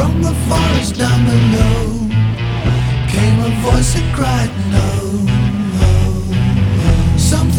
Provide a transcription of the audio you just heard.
From the forest down below came a voice that cried no. Something